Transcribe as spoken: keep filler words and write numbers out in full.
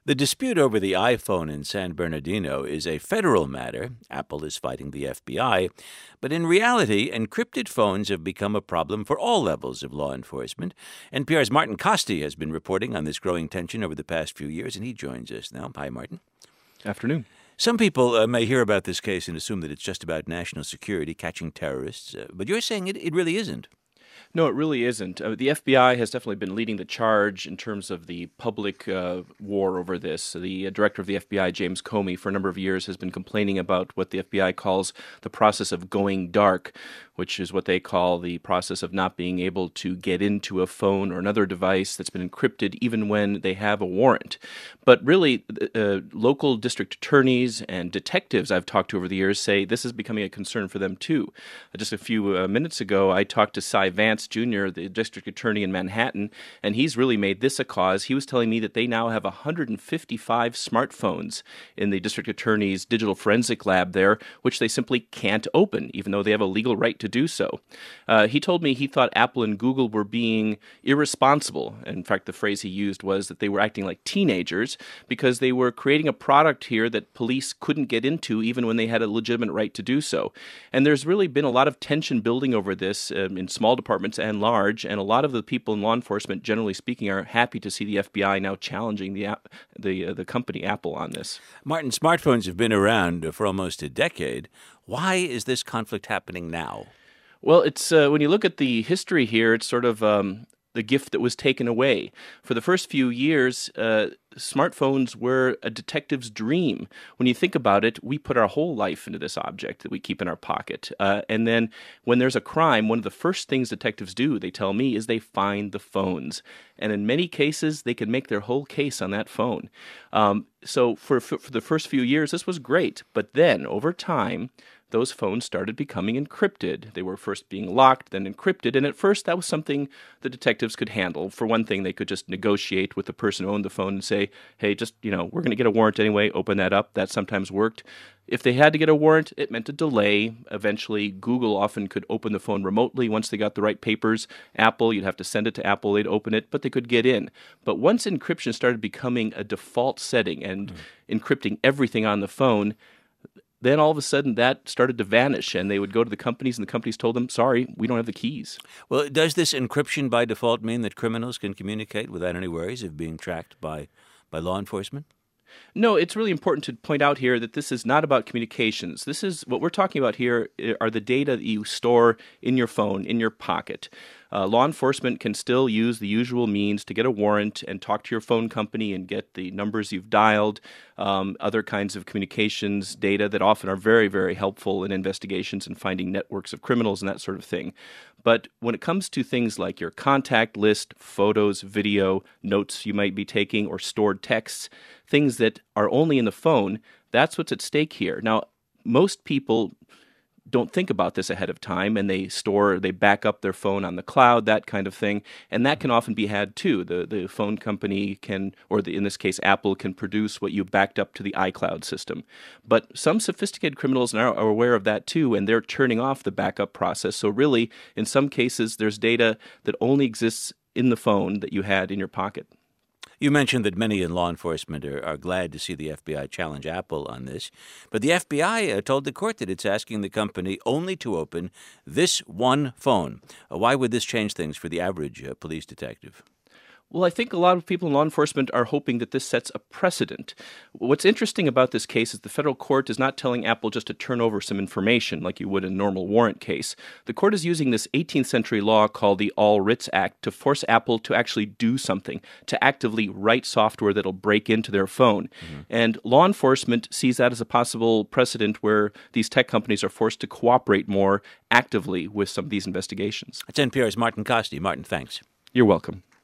The dispute over the iPhone in San Bernardino is a federal matter. Apple is fighting the F B I. But in reality, encrypted phones have become a problem for all levels of law enforcement. N P R's Martin Kaste has been reporting on this growing tension over the past few years, and he joins us now. Hi, Martin. Afternoon. Some people uh, may hear about this case and assume that it's just about national security, catching terrorists, uh, but you're saying it, it really isn't. No, it really isn't. Uh, the F B I has definitely been leading the charge in terms of the public uh, war over this. The uh, director of the F B I, James Comey, for a number of years has been complaining about what the F B I calls the process of going dark, which is what they call the process of not being able to get into a phone or another device that's been encrypted even when they have a warrant. But really, uh, local district attorneys and detectives I've talked to over the years say this is becoming a concern for them too. Uh, just a few uh, minutes ago, I talked to Cy Vance Junior, the district attorney in Manhattan, and he's really made this a cause. He was telling me that they now have one hundred fifty-five smartphones in the district attorney's digital forensic lab there, which they simply can't open, even though they have a legal right to do so. Uh, he told me he thought Apple and Google were being irresponsible. In fact, the phrase he used was that they were acting like teenagers because they were creating a product here that police couldn't get into even when they had a legitimate right to do so. And there's really been a lot of tension building over this um, in small departments and large, and a lot of the people in law enforcement, generally speaking, are happy to see the F B I now challenging the the uh, the company Apple on this. Martin, smartphones have been around for almost a decade. Why is this conflict happening now? Well, it's uh, when you look at the history here, it's sort of um, the gift that was taken away. For the first few years, uh, smartphones were a detective's dream. When you think about it, we put our whole life into this object that we keep in our pocket. Uh, and then when there's a crime, one of the first things detectives do, they tell me, is they find the phones. And in many cases, they can make their whole case on that phone. Um, so for, for for the first few years, this was great. But then, over time, those phones started becoming encrypted. They were first being locked, then encrypted, and at first that was something the detectives could handle. For one thing, they could just negotiate with the person who owned the phone and say, hey, just, you know, we're going to get a warrant anyway, open that up. That sometimes worked. If they had to get a warrant, it meant a delay. Eventually, Google often could open the phone remotely once they got the right papers. Apple, you'd have to send it to Apple, they'd open it, but they could get in. But once encryption started becoming a default setting and mm. encrypting everything on the phone, then all of a sudden that started to vanish, and they would go to the companies, and the companies told them, sorry, we don't have the keys. Well, does this encryption by default mean that criminals can communicate without any worries of being tracked by, by law enforcement? No, it's really important to point out here that this is not about communications. This is what we're talking about here are the data that you store in your phone, in your pocket. Uh, law enforcement can still use the usual means to get a warrant and talk to your phone company and get the numbers you've dialed, um, other kinds of communications data that often are very, very helpful in investigations and finding networks of criminals and that sort of thing. But when it comes to things like your contact list, photos, video, notes you might be taking, or stored texts, things that are only in the phone, that's what's at stake here. Now, most people don't think about this ahead of time, and they store, they back up their phone on the cloud, that kind of thing, and that can often be had too. The the phone company can, or the, in this case, Apple can produce what you backed up to the iCloud system. But some sophisticated criminals are, are aware of that too, and they're turning off the backup process. So really, in some cases, there's data that only exists in the phone that you had in your pocket. You mentioned that many in law enforcement are, are glad to see the F B I challenge Apple on this, but the F B I uh, told the court that it's asking the company only to open this one phone. Uh, why would this change things for the average uh, police detective? Well, I think a lot of people in law enforcement are hoping that this sets a precedent. What's interesting about this case is the federal court is not telling Apple just to turn over some information like you would in a normal warrant case. The court is using this eighteenth century law called the All Writs Act to force Apple to actually do something, to actively write software that'll break into their phone. Mm-hmm. And law enforcement sees that as a possible precedent where these tech companies are forced to cooperate more actively with some of these investigations. That's N P R's Martin Kaste. Martin, thanks. You're welcome.